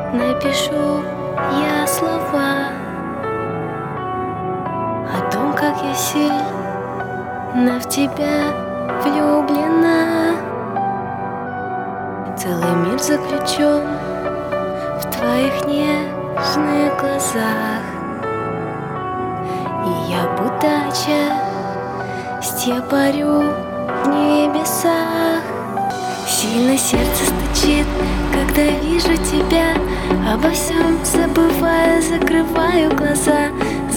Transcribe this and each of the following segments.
напишу я слова о том, как я сильно в тебя влюблена. Целый мир заключен в твоих нежных глазах, и я будто счастье парю в небесах. Сильно сердце стучит, когда вижу тебя, обо всем забывая, закрываю глаза,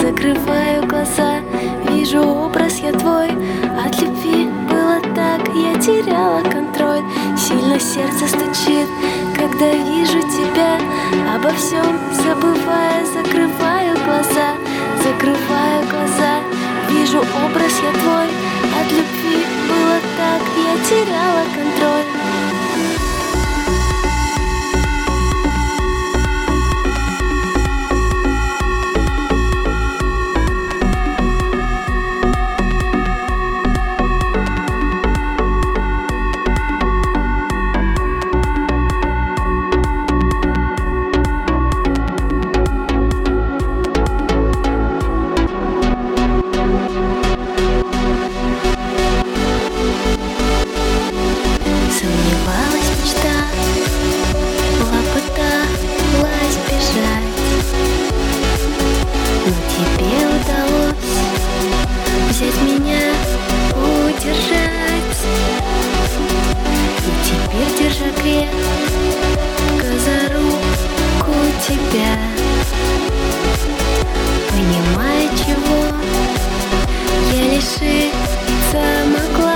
вижу образ я твой, от любви было так, я теряла контроль. Сильно сердце стучит, когда вижу тебя, обо всем забывая, закрываю глаза, вижу образ я твой, от любви было так, я теряла контроль. Тебе удалось взять меня, удержать, и теперь, держа крепко за руку тебя, понимая, чего я лишиться могла.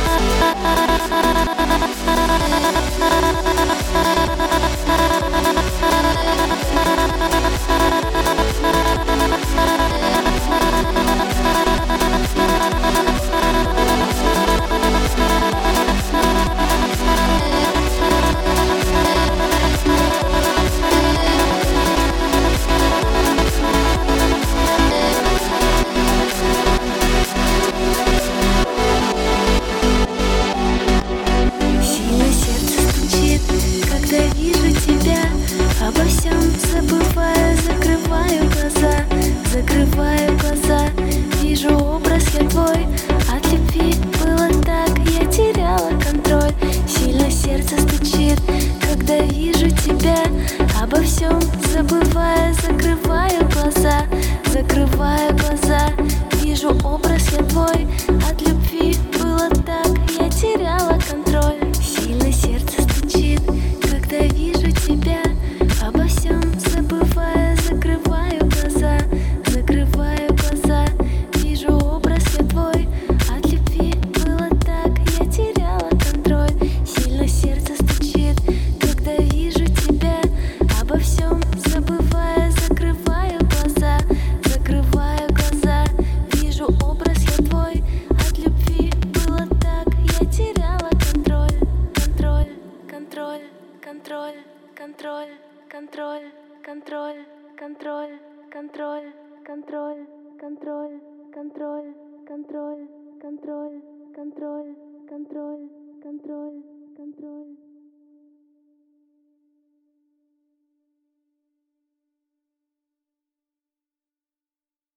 Обо всем забывая, закрываю глаза, вижу образ я твой, от любви было так, я теряла контроль. Сильно сердце стучит, когда вижу тебя, обо всем забывая, закрываю глаза, вижу образ я твой, от любви было так, я теряла контроль. Сильно сердце стучит, когда вижу тебя, обо всем забывая, закрываю глаза, вижу образ я твой, от любви было так, я теряла контроль. Сильно сердце стучит, когда вижу тебя, обо всем забывая, закрываю глаза, вижу образ я твой, от любви было так, я теряла контроль, контроль, контроль, контроль, контроль, контроль, контроль, контроль, контроль, контроль, контроль, контроль, контроль, контроль, контроль, контроль, контроль.